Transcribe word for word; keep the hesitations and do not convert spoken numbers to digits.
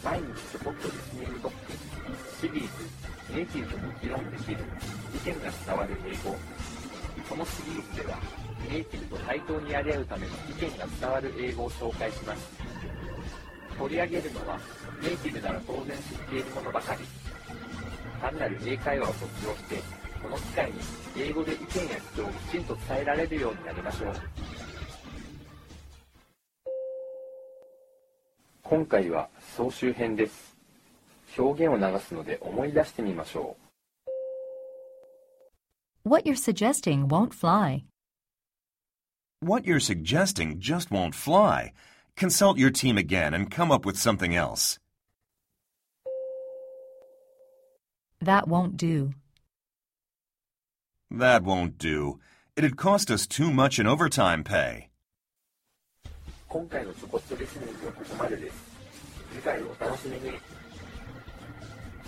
毎日ちょこっとリスニング特訓シリーズネイティブとも議論できる意見が伝わる英語。このシリーズではネイティブと対等にやり合うための意見が伝わる英語を紹介します。取り上げるのはネイティブなら当然知っているものばかり。単なる英会話を卒業してこの機会に英語で意見や主張をきちんと伝えられるようになりましょう。今回は総集編です。表現を流すので思い出してみましょう。What you're suggesting won't fly. What you're suggesting just won't fly. Consult your team again and come up with something else. That won't do. That won't do. It'd cost us too much in overtime pay. 今回のちょこっとリスニングはここまでです。次回をお楽しみに。